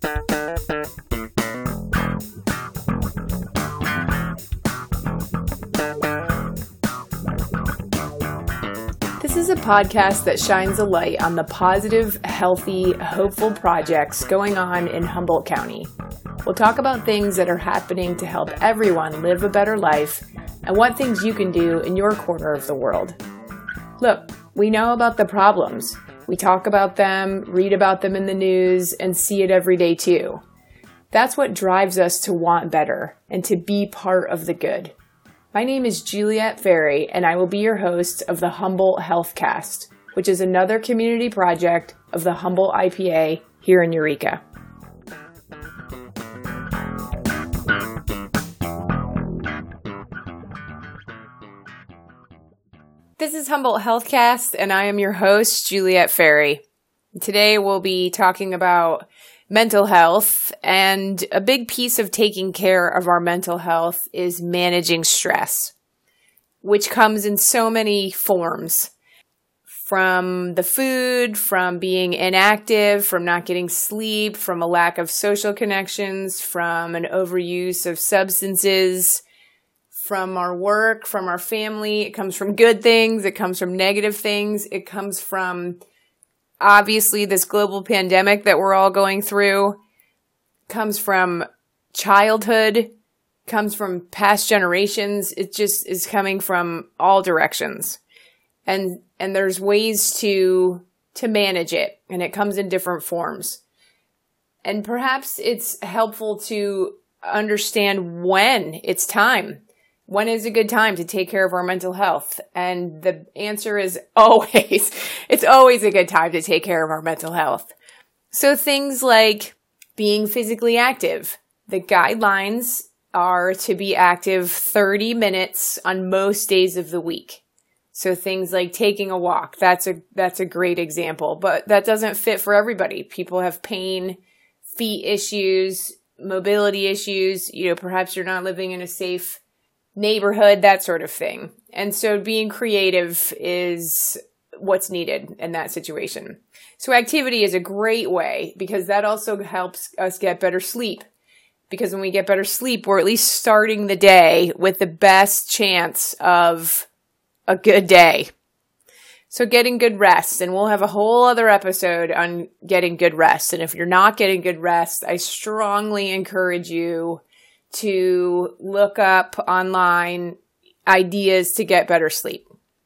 This is a podcast that shines a light on the positive, healthy, hopeful projects going on in Humboldt County. We'll talk about things that are happening to help everyone live a better life and what things you can do in your corner of the world. Look, we know about the problems. We talk about them, read about them in the news, and see it every day too. That's what drives us to want better and to be part of the good. My name is Juliette Ferry, and I will be your host of the Humboldt Healthcast, which is another community project of the Humboldt IPA here in Eureka. This is Humboldt Healthcast, and I am your host, Juliette Ferry. Today we'll be talking about mental health, and a big piece of taking care of our mental health is managing stress, which comes in so many forms. From the food, from being inactive, from not getting sleep, from a lack of social connections, from an overuse of substances, from our work, from our family. It comes from good things. It comes from negative things. It comes from, obviously, this global pandemic that we're all going through. It comes from childhood. Comes from past generations. It just is coming from all directions. And there's ways to manage it. And it comes in different forms. And perhaps it's helpful to understand when it's time. When is a good time to take care of our mental health? And the answer is always. It's always a good time to take care of our mental health. So things like being physically active. The guidelines are to be active 30 minutes on most days of the week. So things like taking a walk. That's a great example, but that doesn't fit for everybody. People have pain, feet issues, mobility issues. Perhaps you're not living in a safe neighborhood, that sort of thing. And so being creative is what's needed in that situation. So activity is a great way because that also helps us get better sleep. Because when we get better sleep, we're at least starting the day with the best chance of a good day. So getting good rest, and we'll have a whole other episode on getting good rest. And if you're not getting good rest, I strongly encourage you to look up online ideas to get better sleep.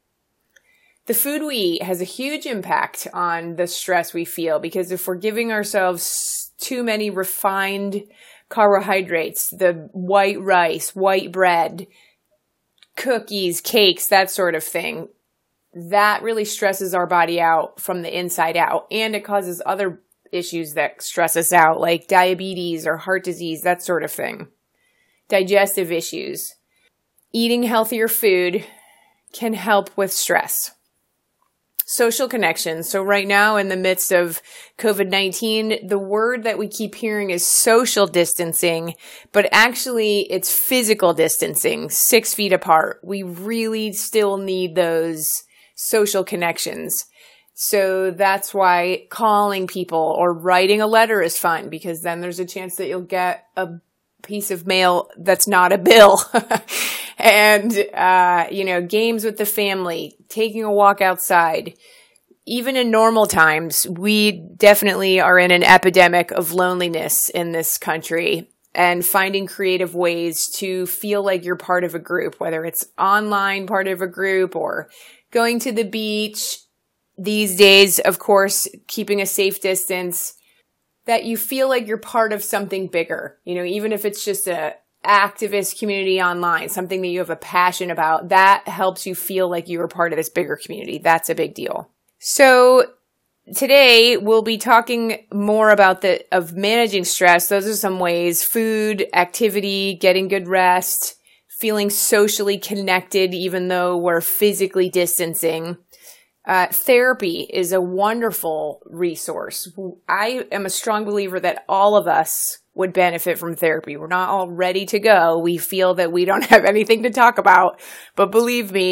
The food we eat has a huge impact on the stress we feel because if we're giving ourselves too many refined carbohydrates, the white rice, white bread, cookies, cakes, that sort of thing, that really stresses our body out from the inside out, and it causes other issues that stress us out like diabetes or heart disease, that sort of thing. Digestive issues. Eating healthier food can help with stress. Social connections. So right now in the midst of COVID-19, the word that we keep hearing is social distancing, but actually it's physical distancing, 6 feet apart. We really still need those social connections. So that's why calling people or writing a letter is fun because then there's a chance that you'll get a piece of mail that's not a bill. And, games with the family, taking a walk outside. Even in normal times, we definitely are in an epidemic of loneliness in this country, and finding creative ways to feel like you're part of a group, whether it's online part of a group or going to the beach. These days, of course, keeping a safe distance, that you feel like you're part of something bigger, even if it's just a activist community online, something that you have a passion about, that helps you feel like you are part of this bigger community. That's a big deal. So today we'll be talking more about of managing stress. Those are some ways: food, activity, getting good rest, feeling socially connected, even though we're physically distancing. Therapy is a wonderful resource. I am a strong believer that all of us would benefit from therapy. We're not all ready to go. We feel that we don't have anything to talk about, but believe me,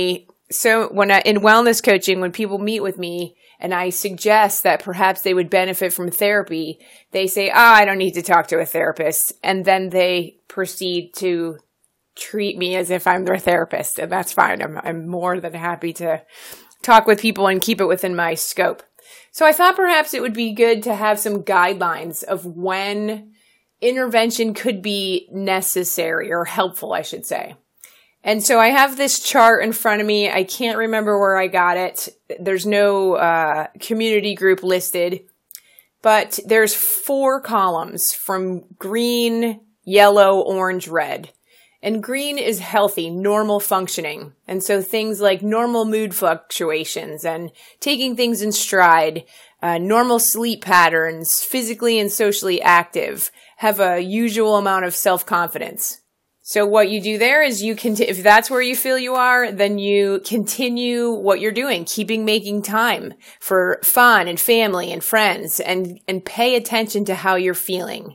So in wellness coaching, when people meet with me and I suggest that perhaps they would benefit from therapy, they say, I don't need to talk to a therapist. And then they proceed to treat me as if I'm their therapist. And that's fine. I'm more than happy to talk with people and keep it within my scope. So I thought perhaps it would be good to have some guidelines of when intervention could be necessary or helpful, I should say. And so I have this chart in front of me. I can't remember where I got it. There's no community group listed, but there's 4 columns from green, yellow, orange, red. And green is healthy, normal functioning. And so things like normal mood fluctuations and taking things in stride, normal sleep patterns, physically and socially active, have a usual amount of self-confidence. So what you do there is if that's where you feel you are, then you continue what you're doing, making time for fun and family and friends and pay attention to how you're feeling.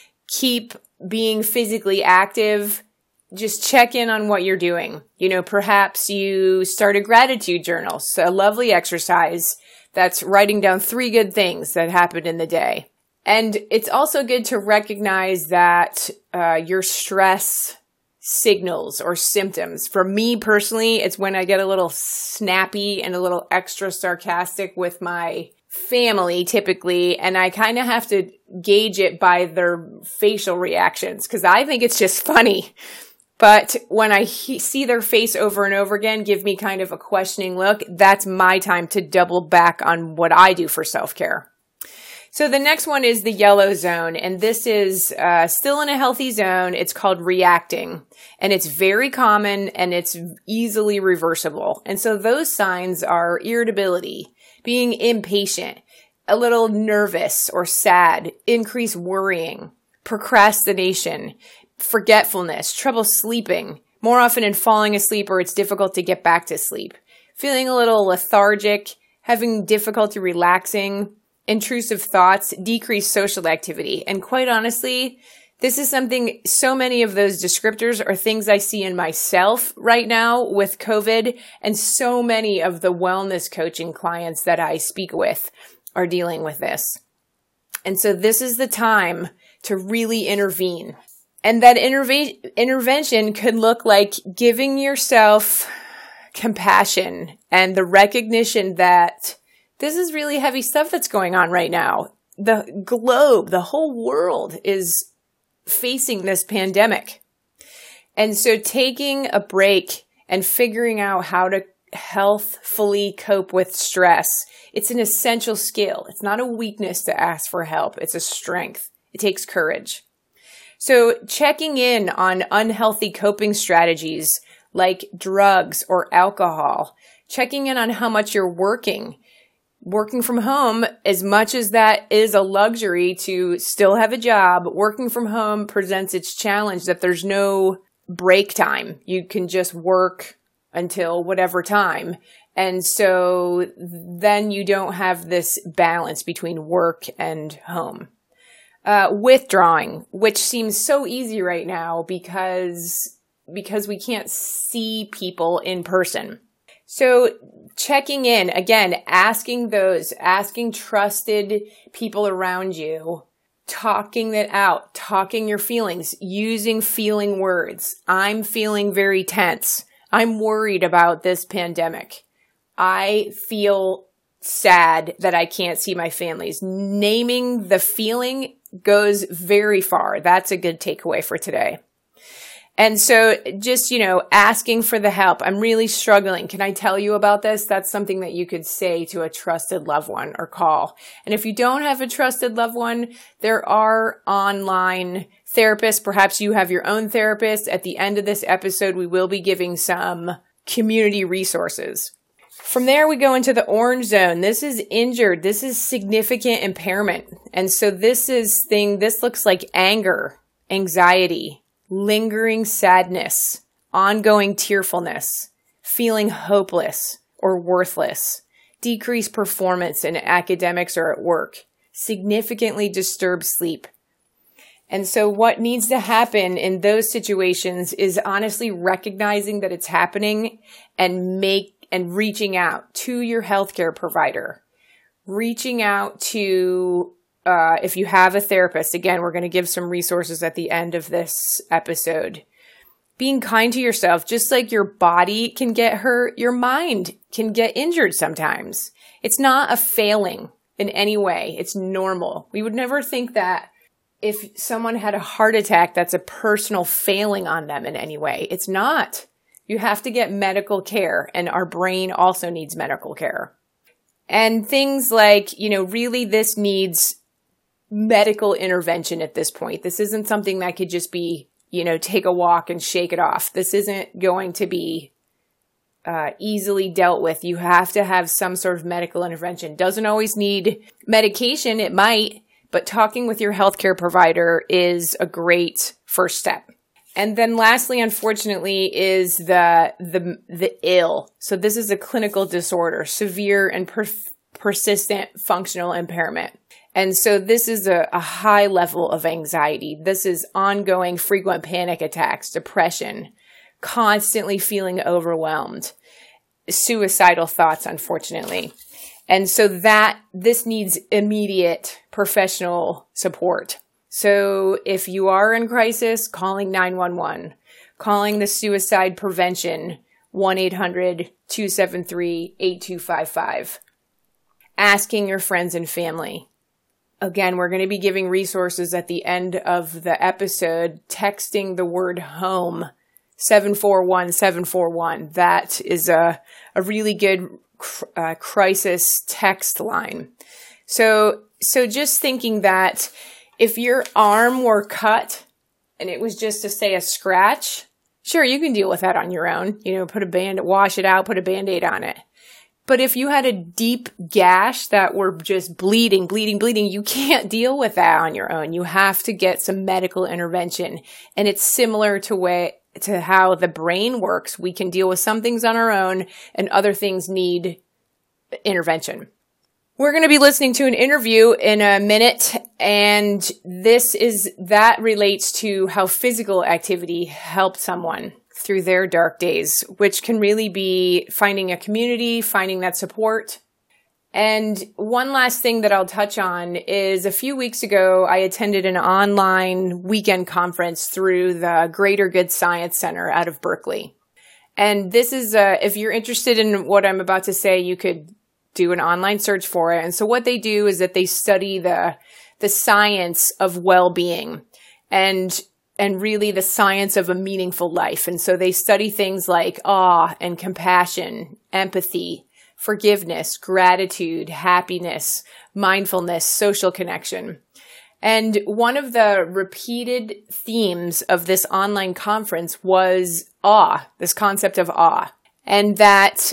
Keep being physically active. Just check in on what you're doing. Perhaps you start a gratitude journal. So a lovely exercise that's writing down 3 good things that happened in the day. And it's also good to recognize that your stress signals or symptoms. For me personally, it's when I get a little snappy and a little extra sarcastic with my family typically, and I kind of have to gauge it by their facial reactions because I think it's just funny. But when I see their face over and over again, give me kind of a questioning look, that's my time to double back on what I do for self-care. So the next one is the yellow zone, and this is still in a healthy zone. It's called reacting, and it's very common, and it's easily reversible. And so those signs are irritability, being impatient, a little nervous or sad, increased worrying, procrastination, forgetfulness, trouble sleeping, more often in falling asleep or it's difficult to get back to sleep, feeling a little lethargic, having difficulty relaxing, intrusive thoughts, decreased social activity. And quite honestly, this is so many of those descriptors are things I see in myself right now with COVID, and so many of the wellness coaching clients that I speak with are dealing with this. And so this is the time to really intervene. And that intervention could look like giving yourself compassion and the recognition that this is really heavy stuff that's going on right now. The globe, the whole world is facing this pandemic. And so taking a break and figuring out how to healthfully cope with stress, it's an essential skill. It's not a weakness to ask for help. It's a strength. It takes courage. So checking in on unhealthy coping strategies like drugs or alcohol, checking in on how much you're working from home, as much as that is a luxury to still have a job, working from home presents its challenge that there's no break time. You can just work until whatever time. And so then you don't have this balance between work and home. Withdrawing, which seems so easy right now because we can't see people in person. So checking in, again, asking trusted people around you, talking it out, talking your feelings, using feeling words. I'm feeling very tense. I'm worried about this pandemic. I feel sad that I can't see my families. Naming the feeling goes very far. That's a good takeaway for today. And so just, asking for the help. I'm really struggling. Can I tell you about this? That's something that you could say to a trusted loved one or call. And if you don't have a trusted loved one, there are online therapists. Perhaps you have your own therapist. At the end of this episode, we will be giving some community resources. From there, we go into the orange zone. This is injured. This is significant impairment. And so this looks like anger, anxiety, lingering sadness, ongoing tearfulness, feeling hopeless or worthless, decreased performance in academics or at work, significantly disturbed sleep. And so what needs to happen in those situations is honestly recognizing that it's happening and and reaching out to your healthcare provider, reaching out to, if you have a therapist. Again, we're going to give some resources at the end of this episode. Being kind to yourself, just like your body can get hurt, your mind can get injured sometimes. It's not a failing in any way. It's normal. We would never think that if someone had a heart attack, that's a personal failing on them in any way. It's not. You have to get medical care, and our brain also needs medical care. And things like, really this needs medical intervention at this point. This isn't something that could just be, take a walk and shake it off. This isn't going to be easily dealt with. You have to have some sort of medical intervention. Doesn't always need medication. It might, but talking with your healthcare provider is a great first step. And then lastly, unfortunately, is the ill. So this is a clinical disorder, severe and persistent functional impairment. And so this is a high level of anxiety. This is ongoing frequent panic attacks, depression, constantly feeling overwhelmed, suicidal thoughts, unfortunately. And so this needs immediate professional support. So if you are in crisis, calling 911, calling the suicide prevention 1-800-273-8255, asking your friends and family. Again, we're going to be giving resources at the end of the episode, texting the word home, 741-741. That is a really good crisis text line. So just thinking that if your arm were cut and it was just to say a scratch, sure, you can deal with that on your own. Wash it out, put a Band-Aid on it. But if you had a deep gash that were just bleeding, you can't deal with that on your own. You have to get some medical intervention. And it's similar to how the brain works. We can deal with some things on our own and other things need intervention. We're going to be listening to an interview in a minute, and that relates to how physical activity helped someone through their dark days, which can really be finding a community, finding that support. And one last thing that I'll touch on is a few weeks ago, I attended an online weekend conference through the Greater Good Science Center out of Berkeley. And this is, if you're interested in what I'm about to say, you could do an online search for it. And so what they do is that they study the science of well-being and really the science of a meaningful life. And so they study things like awe and compassion, empathy, forgiveness, gratitude, happiness, mindfulness, social connection. And one of the repeated themes of this online conference was awe, this concept of awe. And that,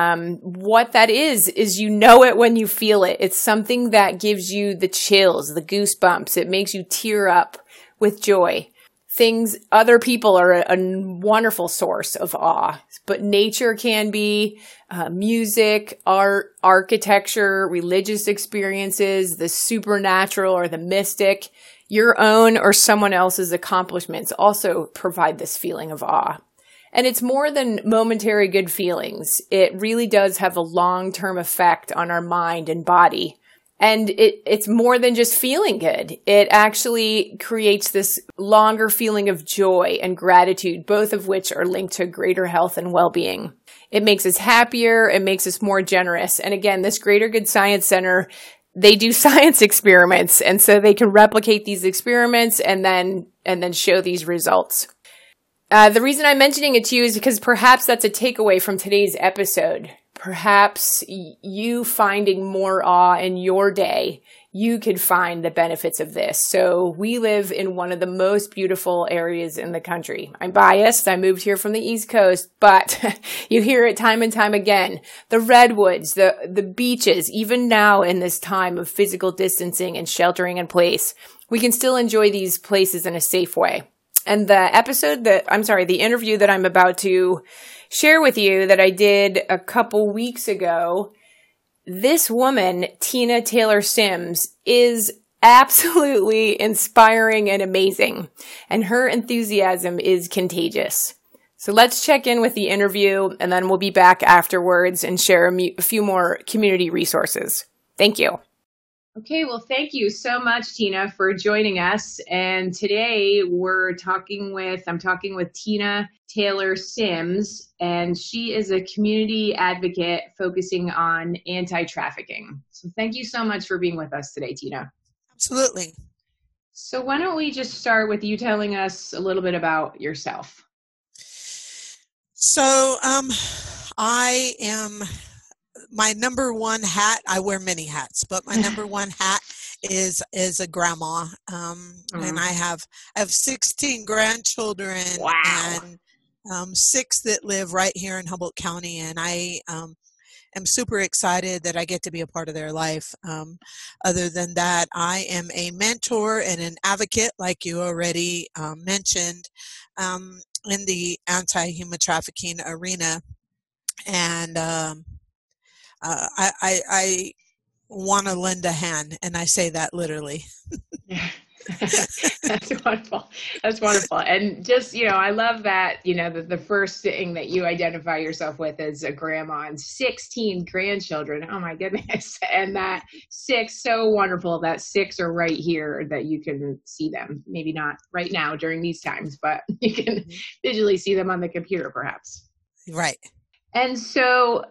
what that is it when you feel it. It's something that gives you the chills, the goosebumps. It makes you tear up with joy. Other people are a wonderful source of awe, but nature can be, music, art, architecture, religious experiences, the supernatural or the mystic, your own or someone else's accomplishments also provide this feeling of awe. And it's more than momentary good feelings. It really does have a long-term effect on our mind and body. And it's more than just feeling good. It actually creates this longer feeling of joy and gratitude, both of which are linked to greater health and well-being. It makes us happier. It makes us more generous. And again, this Greater Good Science Center, they do science experiments. And so they can replicate these experiments and then show these results. The reason I'm mentioning it to you is because perhaps that's a takeaway from today's episode. Perhaps you finding more awe in your day, you could find the benefits of this. So we live in one of the most beautiful areas in the country. I'm biased. I moved here from the East Coast, but you hear it time and time again. The redwoods, the beaches, even now in this time of physical distancing and sheltering in place, we can still enjoy these places in a safe way. And the interview that I'm about to share with you that I did a couple weeks ago, this woman, Tina Taylor Sims, is absolutely inspiring and amazing. And her enthusiasm is contagious. So let's check in with the interview, and then we'll be back afterwards and share a few more community resources. Thank you. Okay, well, thank you so much, Tina, for joining us. And today I'm talking with Tina Taylor Sims, and she is a community advocate focusing on anti-trafficking. So thank you so much for being with us today, Tina. Absolutely. So why don't we just start with you telling us a little bit about yourself? So I am, my number one hat, I wear many hats, but my number one hat is a grandma. And I have 16 grandchildren. Wow. And 6 that live right here in Humboldt County. And I am super excited that I get to be a part of their life. Other than that, I am a mentor and an advocate, like you already mentioned, in the anti-human trafficking arena. And I want to lend a hand, and I say that literally. That's wonderful. That's wonderful. And just, I love that, the first thing that you identify yourself with is a grandma and 16 grandchildren. Oh my goodness. And that 6, so wonderful that 6 are right here, that you can see them. Maybe not right now during these times, but you can visually see them on the computer perhaps. Right. And so,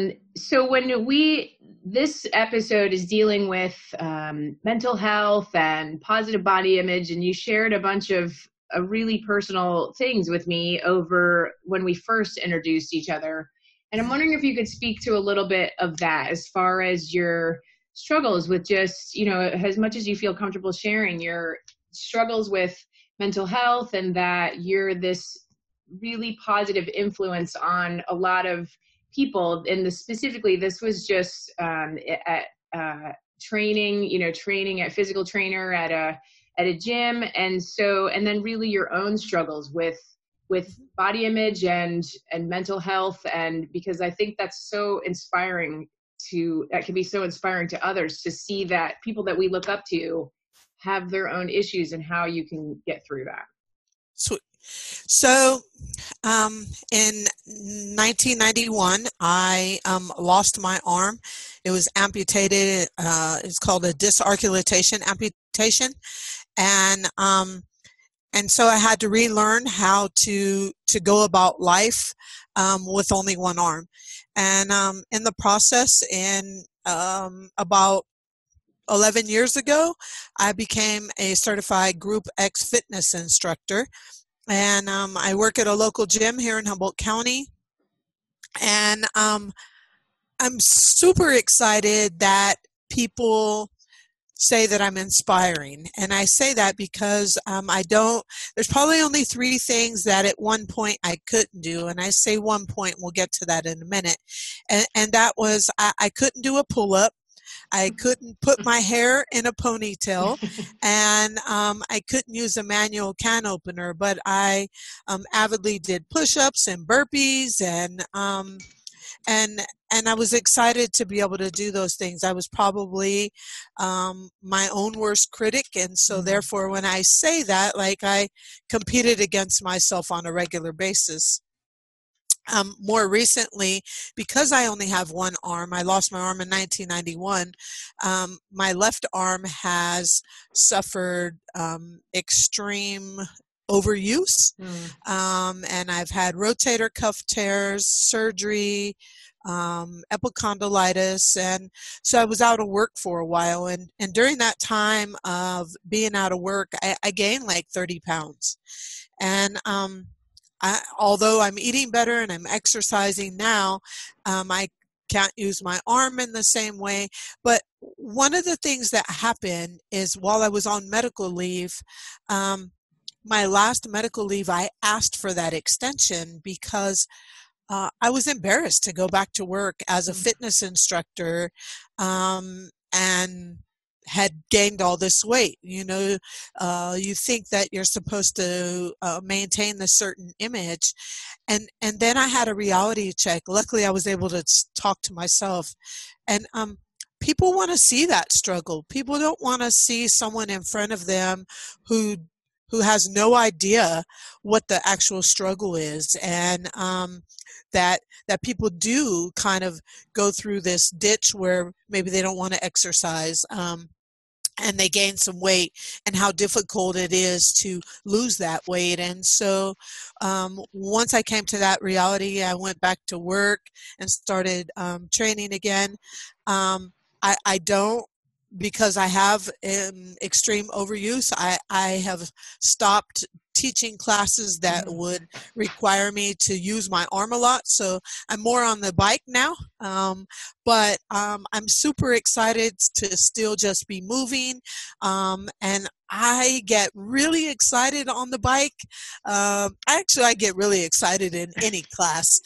this episode is dealing with mental health and positive body image, and you shared a bunch of really personal things with me over when we first introduced each other. And I'm wondering if you could speak to a little bit of that as far as your struggles with just, as much as you feel comfortable sharing your struggles with mental health, and that you're this really positive influence on a lot of people. And specifically, this was just at training at physical trainer at a gym. And then really your own struggles with body image and mental health. And because I think that's so inspiring that can be so inspiring to others to see that people that we look up to have their own issues and how you can get through that. Sweet. So, in 1991, I lost my arm. It was amputated. It's called a disarticulation amputation, and so I had to relearn how to go about life with only one arm. And in the process, in about 11 years ago, I became a certified Group X fitness instructor. And I work at a local gym here in Humboldt County. And I'm super excited that people say that I'm inspiring. And I say that because there's probably only 3 things that at one point I couldn't do. And I say one point, we'll get to that in a minute. And that was, I couldn't do a pull-up. I couldn't put my hair in a ponytail, and I couldn't use a manual can opener, but I avidly did push-ups and burpees, and I was excited to be able to do those things. I was probably my own worst critic, and so therefore when I say that, like, I competed against myself on a regular basis. More recently, because I only have one arm, I lost my arm in 1991, my left arm has suffered extreme overuse, and I've had rotator cuff tears, surgery, epicondylitis, and so I was out of work for a while, and during that time of being out of work, I gained like 30 pounds, and although I'm eating better and I'm exercising now, I can't use my arm in the same way. But one of the things that happened is while I was on medical leave, my last medical leave, I asked for that extension because I was embarrassed to go back to work as a fitness instructor and had gained all this weight. You think that you're supposed to maintain this certain image. And then I had a reality check. Luckily, I was able to talk to myself. And people want to see that struggle. People don't want to see someone in front of them who who has no idea what the actual struggle is, and that people do kind of go through this ditch where maybe they don't want to exercise. And they gain some weight, and how difficult it is to lose that weight. And so once I came to that reality, I went back to work and started training again. I don't, because I have extreme overuse, I have stopped teaching classes that would require me to use my arm a lot. So I'm more on the bike now. But I'm super excited to still just be moving. And I get really excited on the bike. Actually, I get really excited in any class.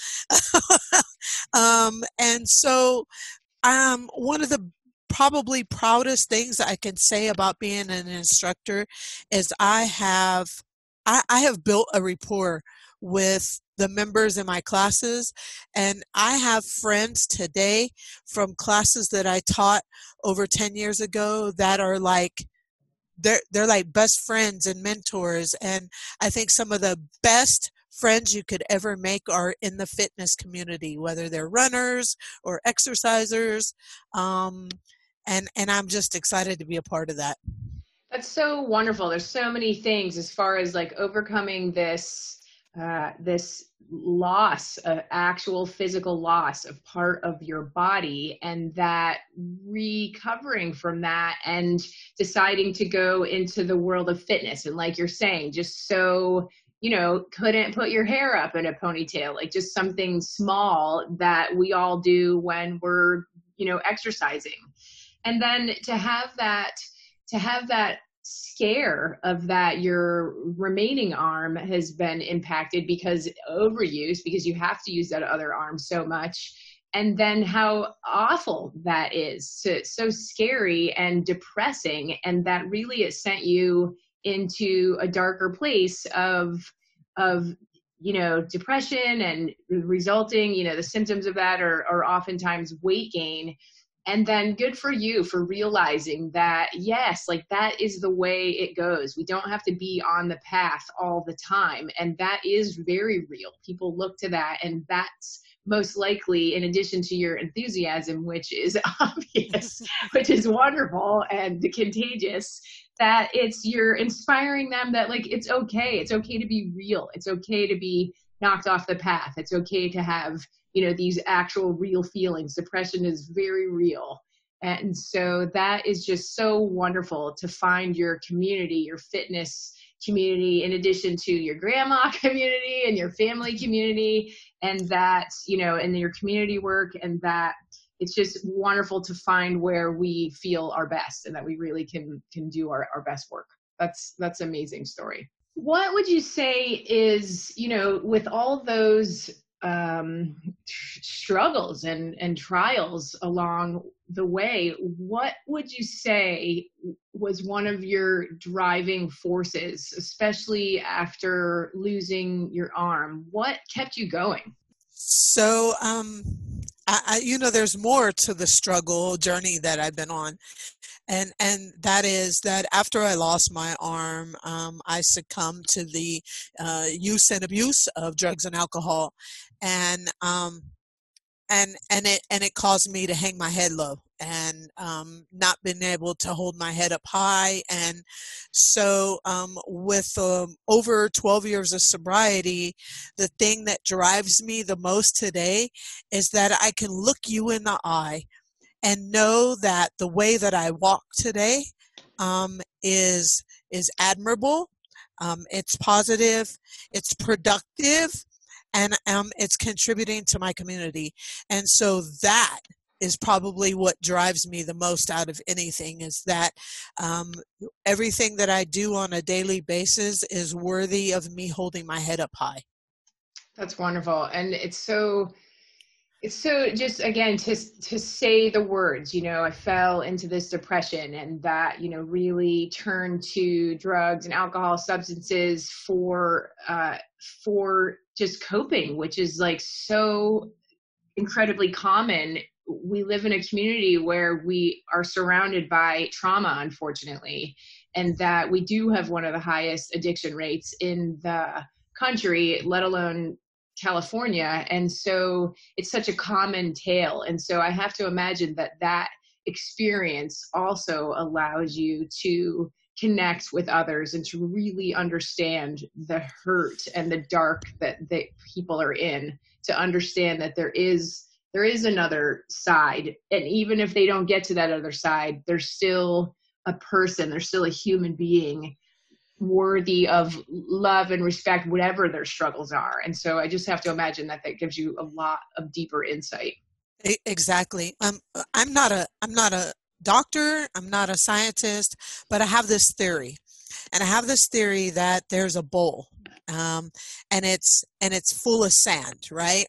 And so one of the probably proudest things I can say about being an instructor is I have built a rapport with the members in my classes, and I have friends today from classes that I taught over 10 years ago that are like, they're like best friends and mentors. And I think some of the best friends you could ever make are in the fitness community, whether they're runners or exercisers. And I'm just excited to be a part of that. That's so wonderful. There's so many things as far as like overcoming this this loss, actual physical loss of part of your body, and that recovering from that and deciding to go into the world of fitness. And like you're saying, just so, couldn't put your hair up in a ponytail, like just something small that we all do when we're, exercising. And then to have that scare of that your remaining arm has been impacted because overuse, because you have to use that other arm so much. And then how awful that is. So scary and depressing. And that really has sent you into a darker place of depression, and resulting, the symptoms of that are oftentimes weight gain. And then good for you for realizing that, yes, like that is the way it goes. We don't have to be on the path all the time. And that is very real. People look to that, and that's most likely, in addition to your enthusiasm, which is obvious, which is wonderful and contagious, that you're inspiring them that like, it's okay. It's okay to be real. It's okay to be knocked off the path. It's okay to have, these actual real feelings. Depression is very real. And so that is just so wonderful to find your community, your fitness community, in addition to your grandma community and your family community, and that, and your community work, and that it's just wonderful to find where we feel our best and that we really can do our best work. That's an amazing story. What would you say is, with all those struggles and trials along the way, what would you say was one of your driving forces, especially after losing your arm? What kept you going? So, there's more to the struggle journey that I've been on. And that is that after I lost my arm, I succumbed to the use and abuse of drugs and alcohol, and it caused me to hang my head low, and not being able to hold my head up high. And so with over 12 years of sobriety, the thing that drives me the most today is that I can look you in the eye and know that the way that I walk today is admirable. It's positive, it's productive, and it's contributing to my community. And so that is probably what drives me the most out of anything, is that everything that I do on a daily basis is worthy of me holding my head up high. That's wonderful. And it's so just, again, to say the words, I fell into this depression, and that, really turned to drugs and alcohol, substances for just coping, which is like so incredibly common. We live in a community where we are surrounded by trauma, unfortunately. and that we do have one of the highest addiction rates in the country, let alone California. And so it's such a common tale. And so I have to imagine that that experience also allows you to connect with others and to really understand the hurt and the dark that people are in, to understand that there is another side. And even if they don't get to that other side, there's still a person, there's still a human being worthy of love and respect, whatever their struggles are. And so I just have to imagine that that gives you a lot of deeper insight. Exactly. I'm not a doctor, I'm not a scientist, but I have this theory. And I have this theory that there's a bowl, and it's full of sand, right?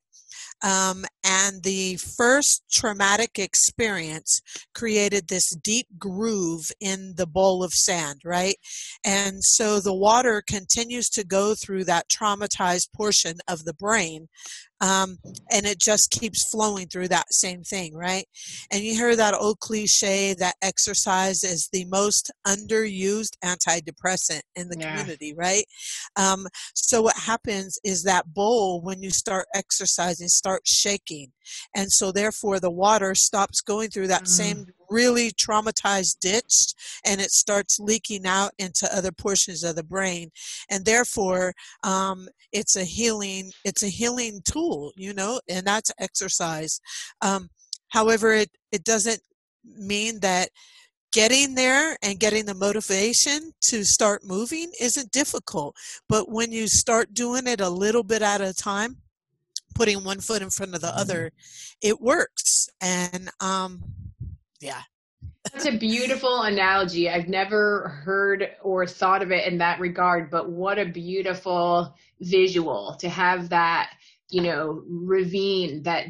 And the first traumatic experience created this deep groove in the bowl of sand, right? And so the water continues to go through that traumatized portion of the brain, and it just keeps flowing through that same thing, right? And you hear that old cliche that exercise is the most underused antidepressant in the community, right? So what happens is that bowl, when you start exercising, starts shaking. And so therefore the water stops going through that same really traumatized ditch, and it starts leaking out into other portions of the brain. And therefore, it's a healing tool, and that's exercise. However, it doesn't mean that getting there and getting the motivation to start moving isn't difficult. But when you start doing it a little bit at a time, putting one foot in front of the other, it works. And yeah. That's a beautiful analogy. I've never heard or thought of it in that regard, but what a beautiful visual to have that, ravine, that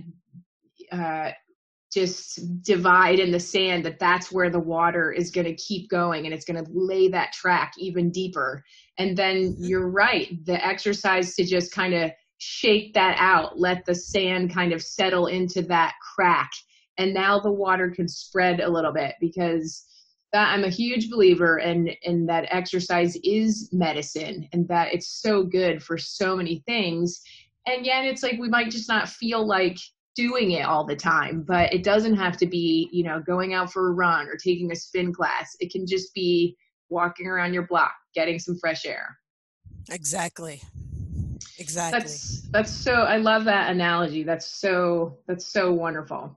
just divide in the sand, that's where the water is going to keep going, and it's going to lay that track even deeper. And then you're right, the exercise to just kind of shake that out, let the sand kind of settle into that crack. And now the water can spread a little bit, because I'm a huge believer in that exercise is medicine, and that it's so good for so many things. And yet it's like we might just not feel like doing it all the time, but it doesn't have to be, going out for a run or taking a spin class. It can just be walking around your block, getting some fresh air. Exactly. That's so, I love that analogy. That's so wonderful.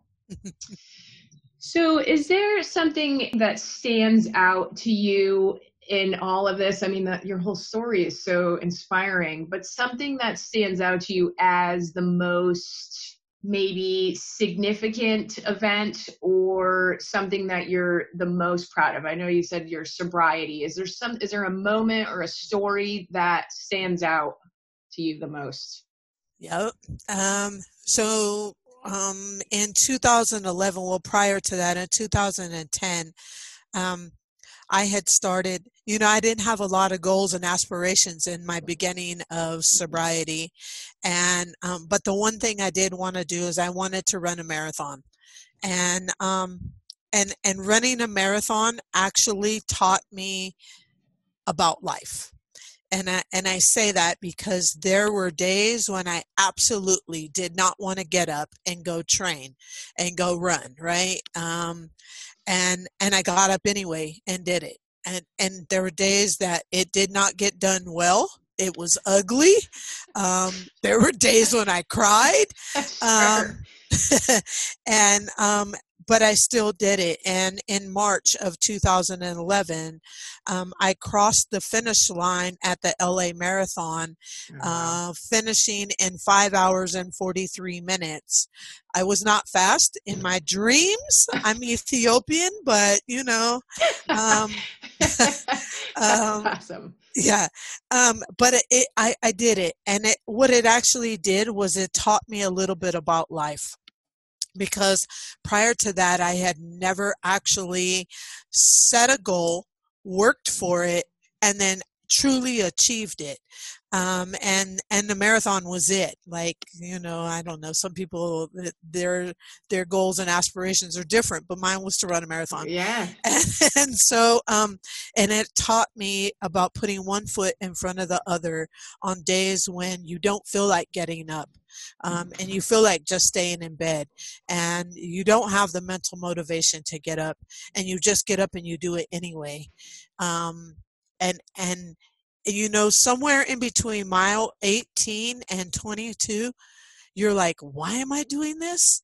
So is there something that stands out to you in all of this? I mean, your whole story is so inspiring, but something that stands out to you as the most maybe significant event, or something that you're the most proud of? I know you said your sobriety. Is there a moment or a story that stands out to you the most? Yep. In 2011, well, prior to that, in 2010, I had started, I didn't have a lot of goals and aspirations in my beginning of sobriety. But the one thing I did want to do is I wanted to run a marathon. And running a marathon actually taught me about life. And I say that because there were days when I absolutely did not want to get up and go train and go run, right? And I got up anyway and did it. And there were days that it did not get done well. It was ugly. There were days when I cried. But I still did it. And in March of 2011, I crossed the finish line at the LA Marathon, finishing in 5 hours and 43 minutes. I was not fast in my dreams. I'm Ethiopian, but awesome. Yeah. But I did it. And what it actually did was it taught me a little bit about life. Because prior to that, I had never actually set a goal, worked for it, and then truly achieved it. And the marathon was it. Like, I don't know, some people, their goals and aspirations are different, but mine was to run a marathon. Yeah. And so, and it taught me about putting one foot in front of the other on days when you don't feel like getting up. And you feel like just staying in bed, and you don't have the mental motivation to get up, and you just get up and you do it anyway. And somewhere in between mile 18 and 22, you're like, why am I doing this?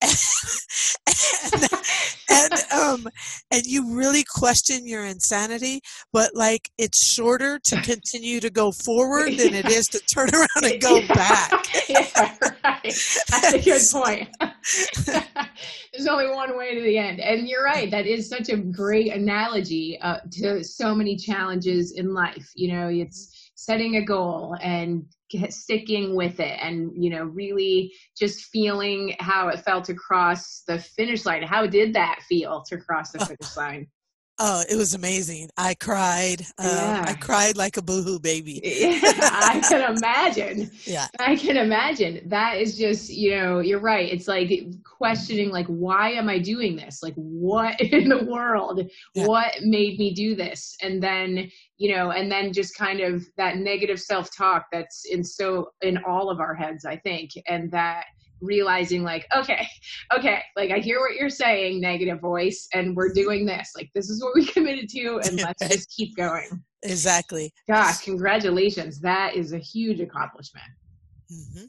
And you really question your insanity, but like, it's shorter to continue to go forward than it is to turn around and go back. Yeah, right. That's a good point. There's only one way to the end. And you're right. That is such a great analogy to so many challenges in life. It's setting a goal and sticking with it, and really just feeling how it felt to cross the finish line. How did that feel to cross the finish line? Oh, it was amazing. I cried. Yeah. I cried like a boohoo baby. Yeah, I can imagine. Yeah. I can imagine. That is just, you're right. It's like questioning, like, why am I doing this? Like, what in the world? Yeah. What made me do this? And then, and then just kind of that negative self-talk that's in all of our heads, I think. And that realizing, like, okay, like, I hear what you're saying, negative voice, and we're doing this. Like, this is what we committed to, and let's just keep going. Exactly. Gosh, congratulations. That is a huge accomplishment. Mm-hmm.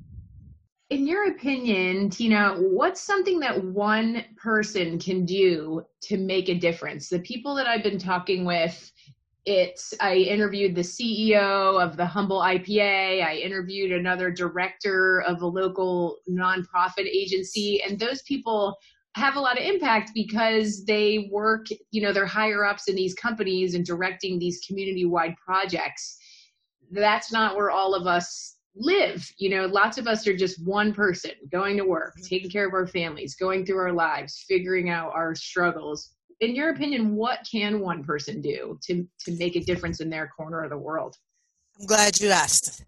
In your opinion, Tina, what's something that one person can do to make a difference? The people that I've been talking with, I interviewed the CEO of the Humble IPA. I interviewed another director of a local nonprofit agency. And those people have a lot of impact because they work, they're higher ups in these companies and directing these community-wide projects. That's not where all of us live. Lots of us are just one person going to work, taking care of our families, going through our lives, figuring out our struggles. In your opinion, what can one person do to make a difference in their corner of the world? I'm glad you asked,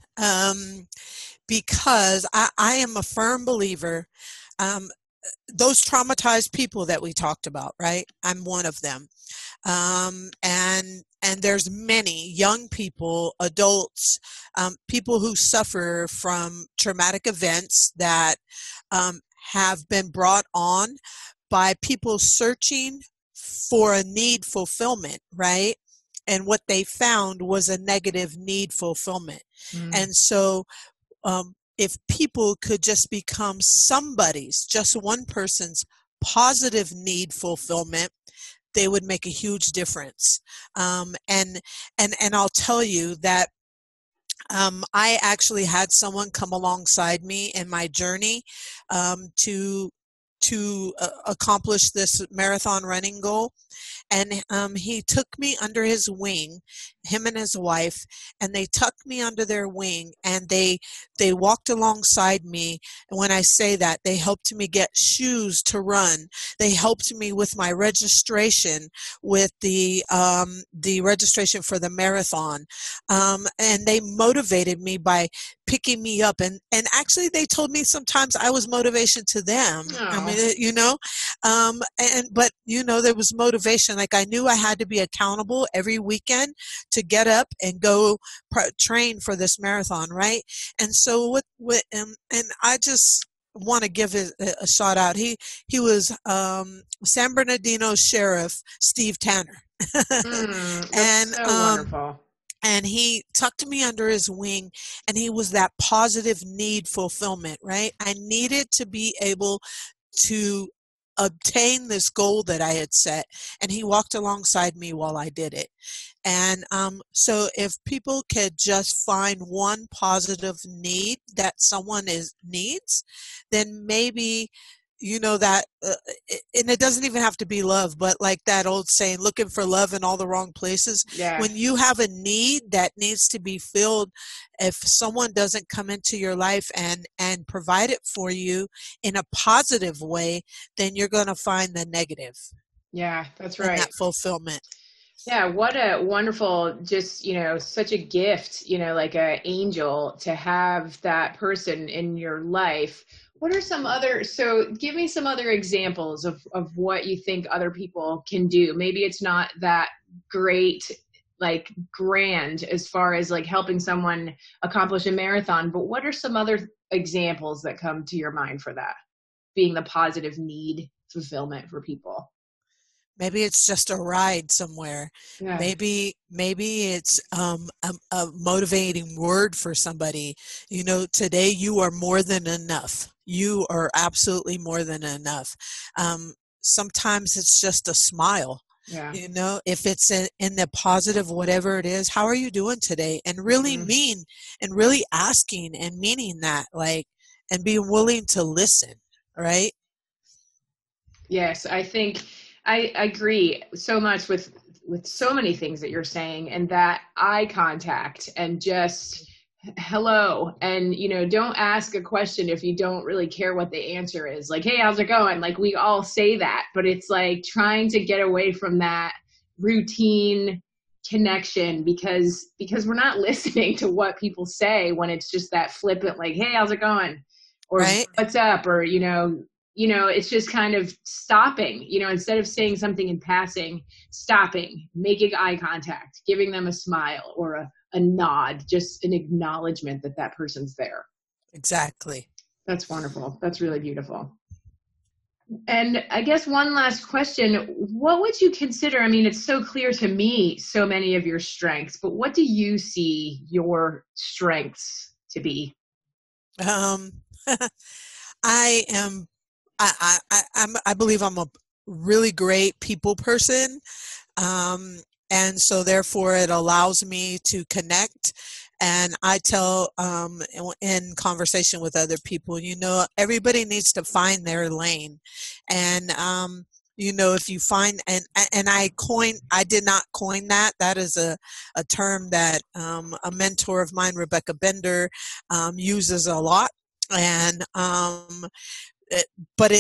because I am a firm believer. Those traumatized people that we talked about, right? I'm one of them. And there's many young people, adults, people who suffer from traumatic events that have been brought on by people searching for a need fulfillment, right? And what they found was a negative need fulfillment. And so if people could just become somebody's, just one person's positive need fulfillment, they would make a huge difference. And I'll tell you that I actually had someone come alongside me in my journey to accomplish this marathon running goal. And he took me under his wing, him and his wife, and they tucked me under their wing, and they walked alongside me. And when I say that, they helped me get shoes to run. They helped me with my registration, with the registration for the marathon. And they motivated me by picking me up. And actually, they told me sometimes I was motivation to them. Aww. I mean, but there was motivation. Like, I knew I had to be accountable every weekend to get up and go train for this marathon, right? And so and I just want to give a shout out. He was San Bernardino Sheriff Steve Tanner. And so wonderful. And he tucked me under his wing, and he was that positive need fulfillment, right? I needed to be able to obtain this goal that I had set, and he walked alongside me while I did it. And so if people could just find one positive need that someone needs, then maybe that, and it doesn't even have to be love, but like that old saying, looking for love in all the wrong places. Yeah. When you have a need that needs to be filled, if someone doesn't come into your life and provide it for you in a positive way, then you're going to find the negative. Yeah, that's right. That fulfillment. Yeah, what a wonderful, just, such a gift, like a angel to have that person in your life. What are some other, so give me some other examples of what you think other people can do. Maybe it's not that great, like grand as far as like helping someone accomplish a marathon, but what are some other examples that come to your mind for that? Being the positive need fulfillment for people. Maybe it's just a ride somewhere. Yeah. Maybe it's a motivating word for somebody. Today you are more than enough. You are absolutely more than enough. Sometimes it's just a smile. Yeah. If it's in the positive, whatever it is, how are you doing today? And Mhm. really asking and meaning that, like, and being willing to listen, right? Yes, I think I agree so much with so many things that you're saying, and that eye contact and just hello, and don't ask a question if you don't really care what the answer is. Like, hey, how's it going? Like, we all say that, but it's like trying to get away from that routine connection, because we're not listening to what people say when it's just that flippant, like, hey, how's it going, or Right? what's up, or it's just kind of stopping, instead of saying something in passing, stopping, making eye contact, giving them a smile or a nod, just an acknowledgement that that person's there. Exactly. That's wonderful. That's really beautiful. And I guess one last question. What would you consider? I mean, it's so clear to me, so many of your strengths, but what do you see your strengths to be? Um, I am. I believe I'm a really great people person, and so therefore it allows me to connect. And I tell in conversation with other people, everybody needs to find their lane, and if you find, and I did not coin that. That is a term that a mentor of mine, Rebecca Bender, uses a lot, and it, but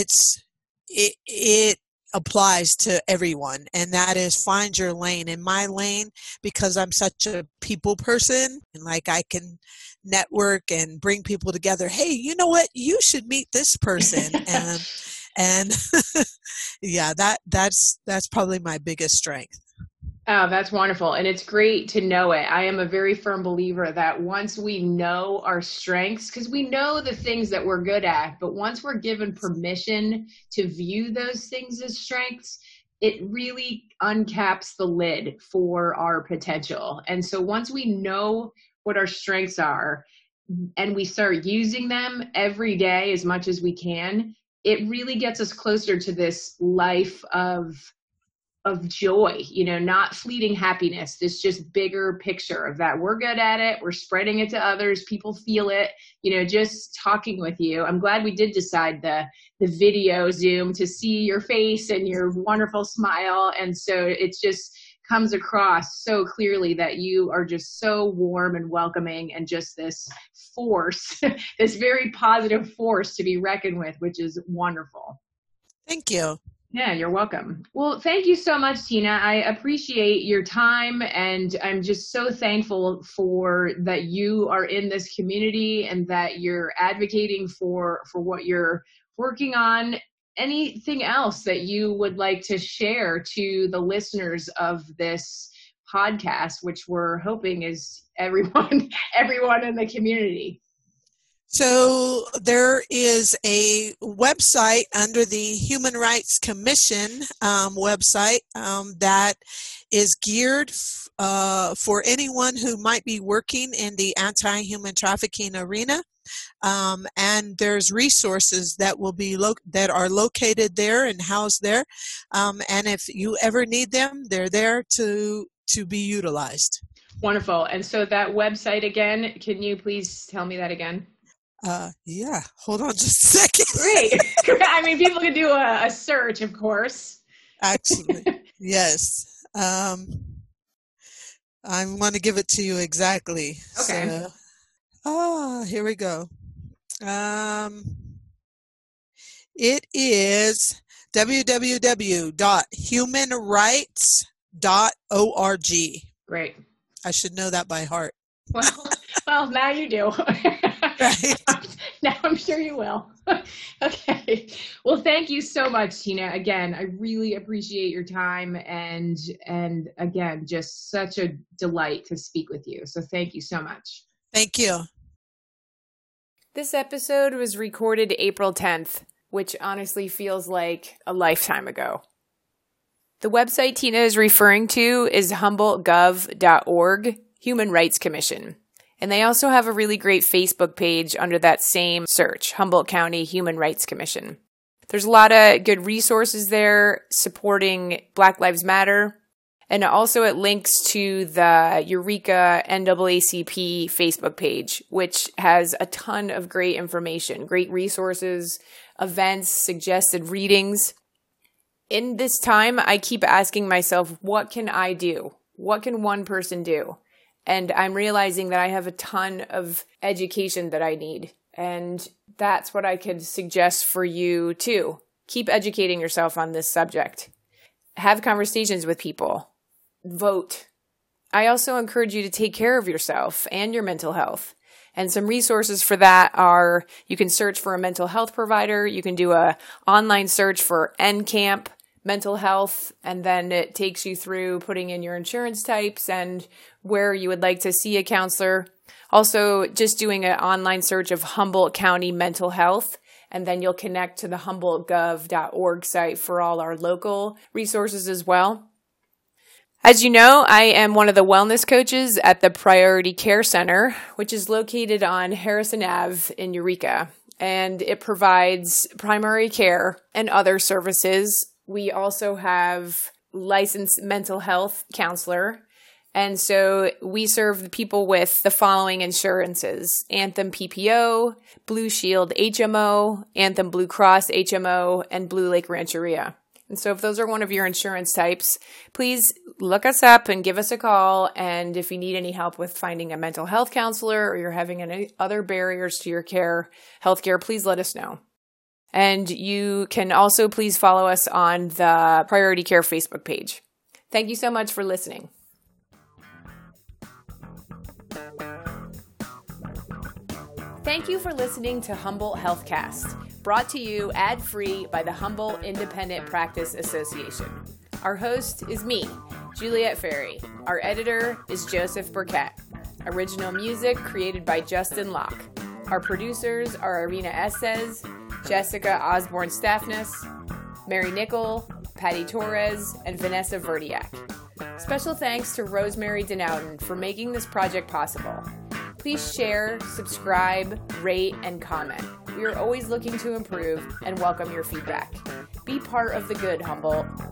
it applies to everyone, and that is find your lane. In my lane, because I'm such a people person, and like I can network and bring people together. Hey, you know what? You should meet this person, and yeah, that's probably my biggest strength. Oh, that's wonderful. And it's great to know it. I am a very firm believer that once we know our strengths, because we know the things that we're good at, but once we're given permission to view those things as strengths, it really uncaps the lid for our potential. And so once we know what our strengths are and we start using them every day as much as we can, it really gets us closer to this life of joy, not fleeting happiness, this just bigger picture of that we're good at it, we're spreading it to others, people feel it, just talking with you. I'm glad we did decide the video Zoom to see your face and your wonderful smile. And so it just comes across so clearly that you are just so warm and welcoming and just this force, this very positive force to be reckoned with, which is wonderful. Thank you. Yeah, you're welcome. Well, thank you so much, Tina. I appreciate your time, and I'm just so thankful for that you are in this community and that you're advocating for what you're working on. Anything else that you would like to share to the listeners of this podcast, which we're hoping is everyone, everyone in the community? So there is a website under the Human Rights Commission website that is geared for anyone who might be working in the anti-human trafficking arena. And there's resources that will be that are located there and housed there. And if you ever need them, they're there to be utilized. Wonderful. And so that website again, can you please tell me that again? Yeah, hold on just a second. Great. I mean, people can do a search, of course. Actually, yes. I want to give it to you exactly. Okay. So, here we go. It is www.humanrights.org. Great. I should know that by heart. Well, now you do. Right. Now I'm sure you will. Okay. Well, thank you so much, Tina. Again, I really appreciate your time and again, just such a delight to speak with you. So thank you so much. Thank you. This episode was recorded April 10th, which honestly feels like a lifetime ago. The website Tina is referring to is HumboldtGov.org, Human Rights Commission. And they also have a really great Facebook page under that same search, Humboldt County Human Rights Commission. There's a lot of good resources there supporting Black Lives Matter. And also it links to the Eureka NAACP Facebook page, which has a ton of great information, great resources, events, suggested readings. In this time, I keep asking myself, what can I do? What can one person do? And I'm realizing that I have a ton of education that I need. And that's what I could suggest for you too. Keep educating yourself on this subject. Have conversations with people. Vote. I also encourage you to take care of yourself and your mental health. And some resources for that are, you can search for a mental health provider. You can do a online search for NCAMP mental health, and then it takes you through putting in your insurance types and where you would like to see a counselor. Also, just doing an online search of Humboldt County mental health, and then you'll connect to the HumboldtGov.org site for all our local resources as well. As you know, I am one of the wellness coaches at the Priority Care Center, which is located on Harrison Ave in Eureka, and it provides primary care and other services. We also have licensed mental health counselor. And so we serve the people with the following insurances: Anthem PPO, Blue Shield HMO, Anthem Blue Cross HMO, and Blue Lake Rancheria. And so if those are one of your insurance types, please look us up and give us a call. And if you need any help with finding a mental health counselor or you're having any other barriers to your healthcare, please let us know. And you can also please follow us on the Priority Care Facebook page. Thank you so much for listening. Thank you for listening to Humboldt HealthCast, brought to you ad-free by the Humboldt Independent Practice Association. Our host is me, Juliette Ferry. Our editor is Joseph Burkett. Original music created by Justin Locke. Our producers are Irina Estes, Jessica Osborne-Staffness, Mary Nickel, Patty Torres, and Vanessa Verdiak. Special thanks to Rosemary Denouden for making this project possible. Please share, subscribe, rate, and comment. We are always looking to improve and welcome your feedback. Be part of the good, Humboldt.